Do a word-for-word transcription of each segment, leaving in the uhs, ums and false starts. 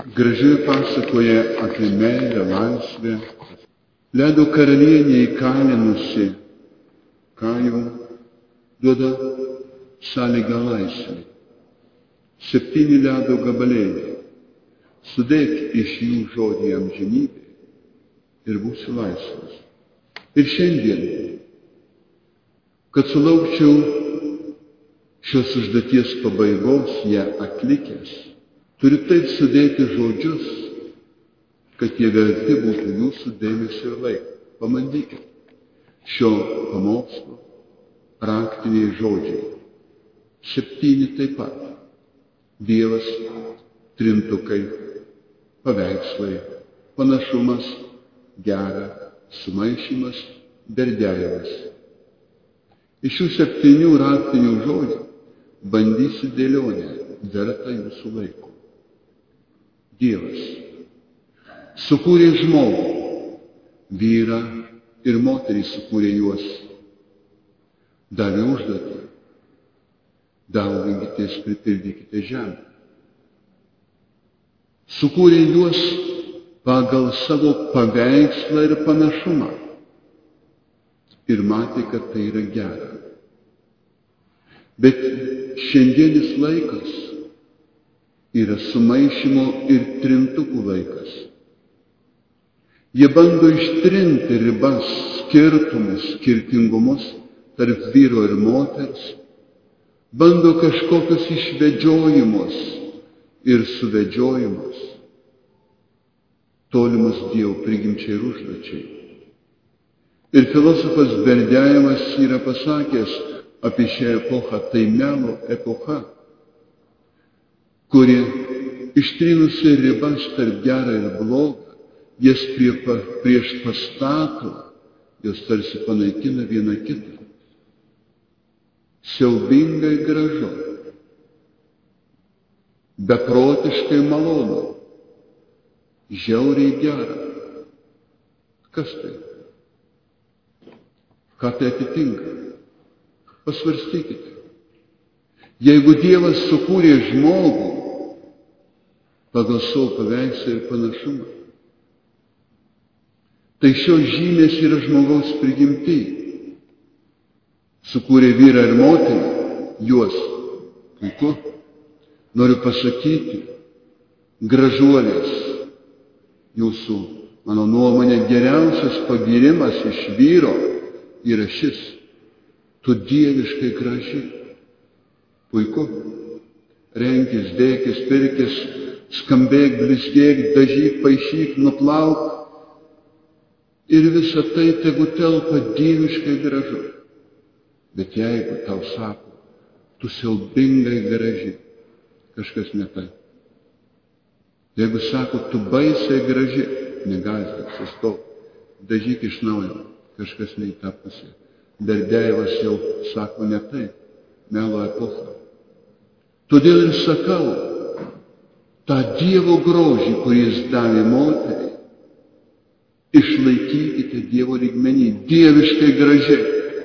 Gražioje pasakoje apie meilę, laisvę, ledo karalienė įkalinusi Kajų duoda sąlygą laisvę. Septyni ledo gabalėliai. Sudėk iš jų žodį amžinybė ir būsi laisvas. Ir šiandien, kad sulaukčiau šios užduoties pabaigos, ją atlikęs, turiu taip sudėti žodžius, kad jie verti būtų jūsų dėmesio ir laiko. Pamandykite. Šio pamokslo raktiniai žodžiai. Septyni taip pat. Dievas, trintukai, paveikslai, panašumas, gera, sumaišymas, berdėjimas. Iš šių septynių raktinių žodžių bandysiu dėlionę, vertą jūsų laiko. Dievas sukūrė žmogų, vyrą ir moterį sukūrė juos. Davė užduotį. Dauginkitės, pripildykite žemę. Sukūrė juos pagal savo paveikslą ir panašumą. Ir matė, kad tai yra gera. Bet šiandienis laikas yra sumaišymo ir trintukų laikas. Jie bando ištrinti ribas, skirtumus, skirtingumus tarp vyro ir moters, bando kažkokius išvedžiojimus ir suvedžiojimus, tolimus Dievo prigimčiai ir užduočiai. Ir filosofas Berdėjimas yra pasakęs apie šią epochą, tai melo epocha, kuri ištrynusi ribas tarp gerą ir blogą, jas prie, prieš pastato, jos tarsi panaikina vieną kitą. Siaubingai gražu, beprotiškai malonu, žiauriai gera. Kas tai? Ką tai atitinka? Pasvarstykite. Jeigu Dievas sukūrė žmogų pagal savo paveikslą ir panašumą, tai šios žymės yra žmogaus prigimti. Sukūrė vyrą ir moterį, juos. Puiku. Noriu pasakyti, gražuolės, jūsų, mano nuomonė, geriausias pagyrimas iš vyro yra šis. Tu dieviškai graži. Puiku. Renkis, dėkis, pirkis, skambėk, blizgėk, dažyk, paišyk, nuplauk. Ir visa tai tegu telpa dieviškai gražu. Bet jeigu tau sako, tu siaubingai graži, kažkas ne tai. Jeigu sako, tu baisiai graži, negąsdink, sustok, dažyk iš naujo, kažkas ne į tą pusę. Berdėjivas jau sako ne tai, melo epocha. Todėl ir sakau, tą Dievo grožį, kurį jis davė moteriai, išlaikykite Dievo lygmenį, dieviškai gražiai.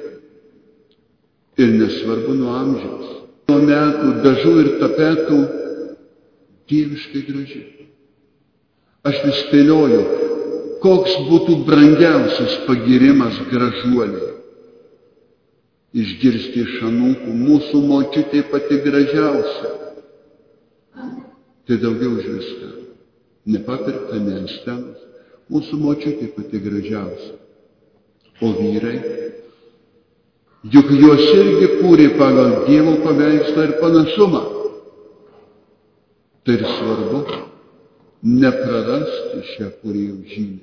Ir nesvarbu nuo amžiaus, nuo metų, dažų ir tapetų, dieviškai graži. Aš vis spėlioju, koks būtų brangiausias pagyrimas gražuoliai. Išgirsti iš anūkų, mūsų močiutė pati gražiausia. Tai daugiau už viską. Nepapirkta, ne ant scenos. Mūsų močiutė pati gražiausia. O vyrai? Juk juos irgi kūrė pagal Dievo paveikslą ir panašumą. Tai ir svarbu neprarasti šią kūrėjo žinią.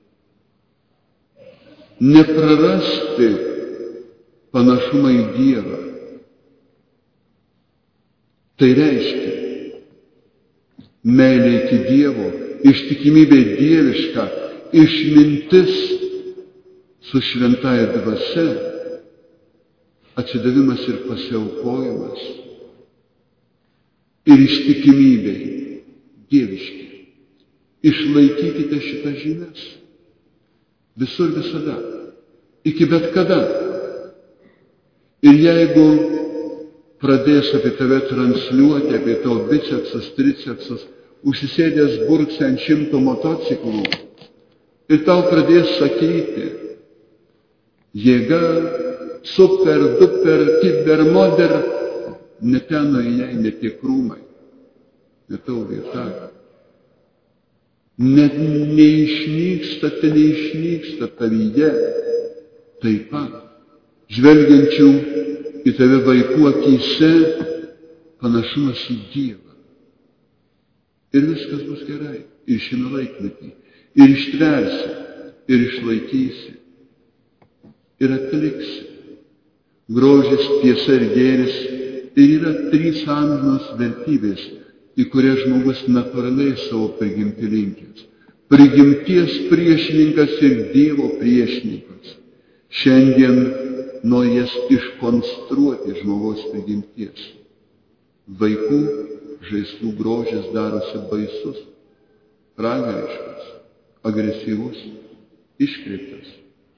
Neprarasti panašumą į Dievą. Tai reiškia meilė iki Dievo, ištikimybė dieviška, išmintis su šventąja dvasia, atsidavimas ir pasiaukojimas ir ištikimybei dieviški. Išlaikykite šitas žinias visur visada, iki bet kada. Ir jeigu pradės apie tave transliuoti, apie tavo bicepsus, tricepsus, užsisėdęs burksi ant šimto motociklų ir tau pradės sakyti, jėga, super, duper, kiber, moder, ne ten nuėjai, ne tie krūmai, ne tau vieta. Net neišnyksta, te neišnyksta tavyje, taip pat, žvelgiančių į tave vaikų akyse, panašumas į Dievą. Ir viskas bus gerai, ir šiame laikmetį, ir ištversi, ir išlaikysi, ir atliksi. Grožis, tiesa ir gėris ir yra trys amžinos vertybės, į kurias žmogus natūraliai savo prigimtį linkęs. Prigimties priešininkas ir Dievo priešininkas. Šiandien nori jas iškonstruoti žmogaus prigimties. Vaikų žaislų grožis darosi baisus, pragariškas, agresyvus, iškreiptas.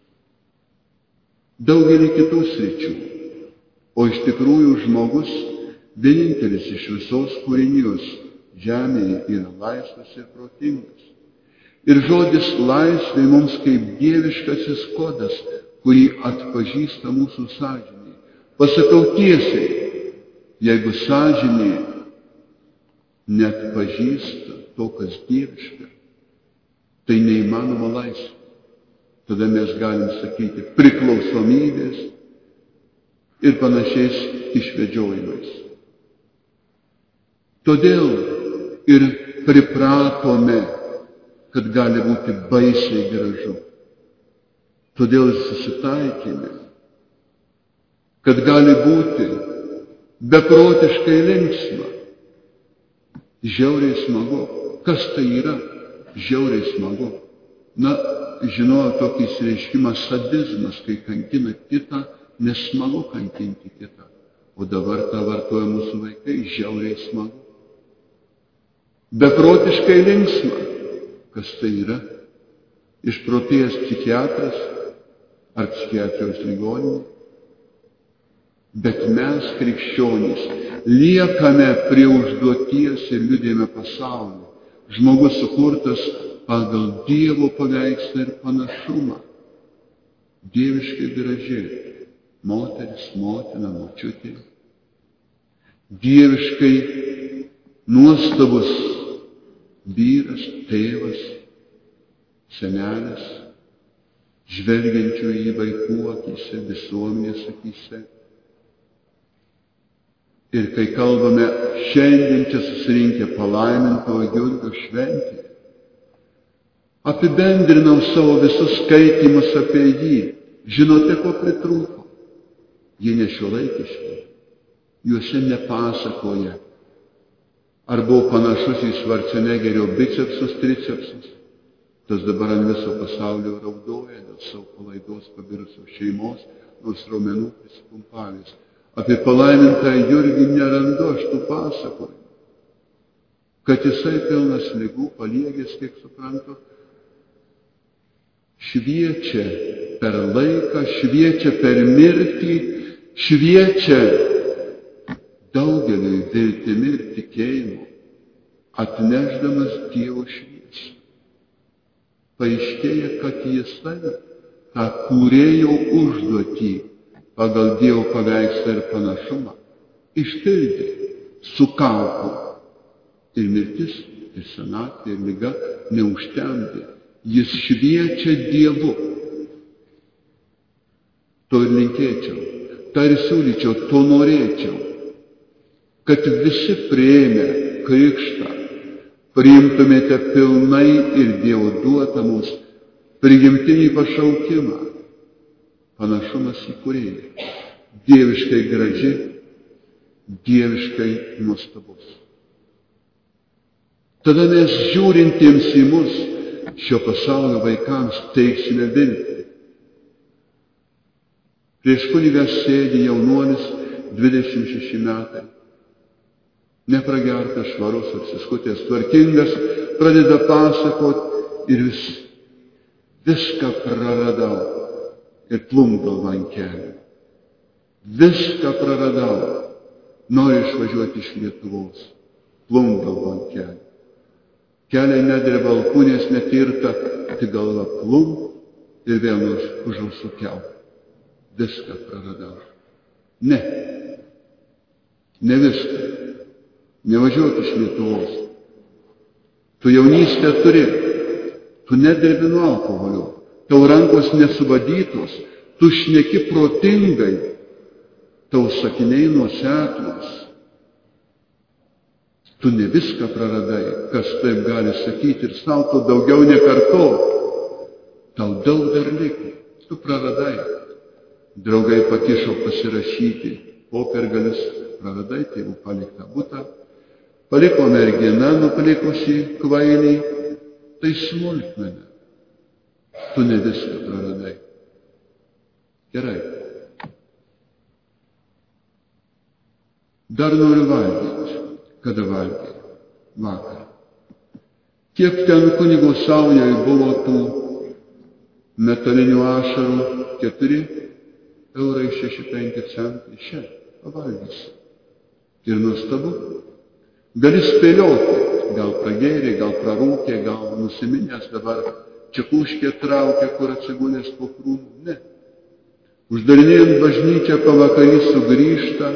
Daugelį kitų sričių, o iš tikrųjų žmogus vienintelis iš visos kūrinijos žemėje yra laisvas ir protingas. Ir žodis laisvė mums kaip dieviškasis kodas, kurį atpažįsta mūsų sąžinė. Pasakau tiesiai, jeigu sąžinė neatpažįsta to, kas dieviška, tai neįmanoma laisvė. Tada mes galim sakyti priklausomybės ir panašiais išvedžiojimais. Todėl ir pripratome, kad gali būti baisiai gražu. Todėl ir susitaikėme, kad gali būti beprotiškai linksma, žiauriai smagu. Kas tai yra? Žiauriai smagu. Na, žinojo tokį išreiškimą sadizmas, kai kankina kitą, nesmagu kankinti kitą. O dabar tą vartoja mūsų vaikai, žiauriai smagu. Beprotiškai linksma. Kas tai yra? Išprotėjęs psichiatras ar psichiatrijos ligoninė? Bet mes, krikščionys, liekame prie užduoties ir liudijame pasaulį. Žmogus sukurtas pagal Dievo paveikslą ir panašumą. Dieviškai graži. Moteris, motina, močiutė. Dieviškai nuostabus vyras, tėvas, senelis, žvelgiančių į vaikų akyse, visuomenės akyse. Ir kai kalbame šiandien čia susirinkę palaimintojo Jurgio šventėje, apibendrinau savo visus skaitymus apie jį. Žinote, ko pritrūko? Jie nešiuolaikiški. Juose nepasakoja, ar buvo panašus į Švarcenegerio bicepsus, tricepsus. Tas dabar ant viso pasaulio raudoja dėl savo palaidos pabirusios šeimos, nors raumenų prisipumpavęs. Apie palaimintą Jurgį nerandu aš tų pasakojimų. Kad jisai pilnas ligų, paliegęs, kiek suprantu, šviečia per laiką, šviečia per mirtį, šviečia daugeliui viltimi ir tikėjimu, atnešdamas Dievo šviesą. Paaiškėja, kad jisai tą kūrėjo užduotį pagal Dievo paveikslą ir panašumą išpildė su kaupu. Ir mirtis, ir senatvė, ir liga neužtemdė. Jis šviečia Dievu. To ir linkėčiau, tą ir siūlyčiau, to norėčiau, kad visi priėmę krikštą priimtumėte pilnai ir Dievo duotą mums prigimtinį pašaukimą, panašumas į kūrėją, dieviškai graži, dieviškai nuostabus. Tada mes žiūrintiems į mus, šio pasaulio vaikams, teiksime viltį. Prieš kunigą sėdi jaunuolis, dvidešimt šeši metai, nepragertas, švarus, apsiskutęs, tvarkingas, pradeda pasakot ir vis, viską praradau ir plumdau ant kelių. Viską praradau, noriu išvažiuoti iš Lietuvos, plumdau ant kelių. Keliai nedreba, alkūnės netirta, tik galva plum ir vėl už ausų kiau. Viską praradau. Ne. Ne viską. Nevažiuok iš Lietuvos. Tu jaunystę turi. Tu nedirbi nuo alkoholio. Tau rankos nesubadytos. Tu šneki protingai. Tau sakiniai nuoseklūs. Tu ne viską praradai, kas taip gali sakyti, ir savo to daugiau nekartok. Tau daug dar liko. Tu praradai. Draugai pakišo pasirašyti popiergalius, praradai tėvų paliktą butą, paliko mergina nupalikusi kvailį, tai smulkmena. Tu ne viską praradai. Gerai. Dar noriu valgyti. Kada valgiai? Vakar. Kiek ten kunigo Saujoj buvo tų metalinių ašarų? Keturi eurai šeši penki centai. Šia, pavalgysi. Ir nuostabu. Gali spėlioti, gal pragėrė, gal prarūkė, gal nusiminęs dabar čekuškė traukia, kur atsigulės po krūmų. Ne. Uždarinėjant bažnyčią pavakarį sugrįžta,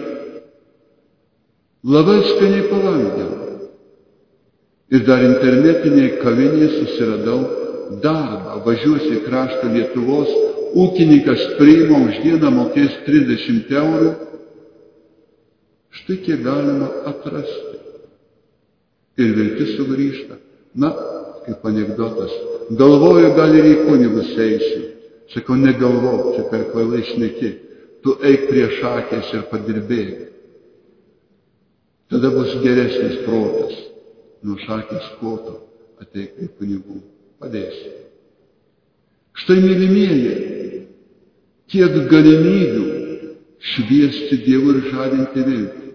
labai skaniai pavalgiau. Ir dar internetinėje kavinėje susiradau darbą. Važiuosi į kraštą Lietuvos, ūkininkas priima, už dieną mokės trisdešimt eurų. Štai kiek galima atrasti. Ir viltis sugrįžta. Na, kaip anekdotas. Galvoju, gal ir į kunigus eisiu. Sakau, negalvok, čia per kvailai šneki. Tu eik prie šakės ir padirbėk. Tada bus geresnis protas. Nuo šakės koto ateik prie kunigų. Padėsi. Štai, mylimieji, kiek galimybių šviesti Dievu ir žadinti viltį.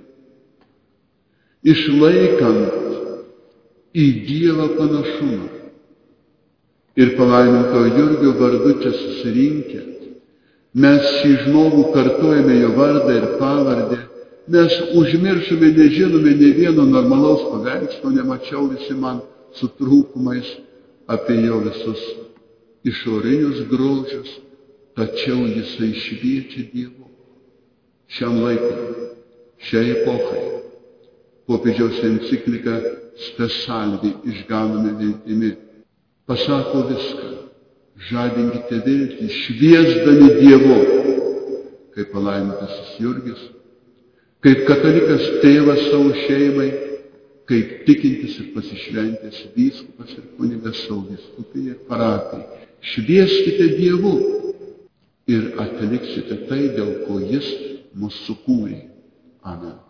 Išlaikant į Dievą panašumą. Ir palaiminto Jurgio vardu čia susirinkę, mes šį žmogų kartojame jo vardą ir pavardę. Mes užmiršome, nežinome ne vieno normalaus paveikslo, nemačiau visi man su trūkumais apie jo visus išorinius grožius, tačiau jisai šviečia Dievu. Šiam laikui, šiai epochai, popiežiaus enciklika Spes Salvi išganome viltimi. Pasako viską, žadinkite viltį, šviesdami Dievu, kaip palaimintasis Jurgis, kaip katalikas tėvas savo šeimai, kaip tikintis ir pasišventęs vyskupas ir kunigas savo vyskupijai ir parapijai. Švieskite Dievu ir atliksite tai, dėl ko Jis mus sukūrė. Amen.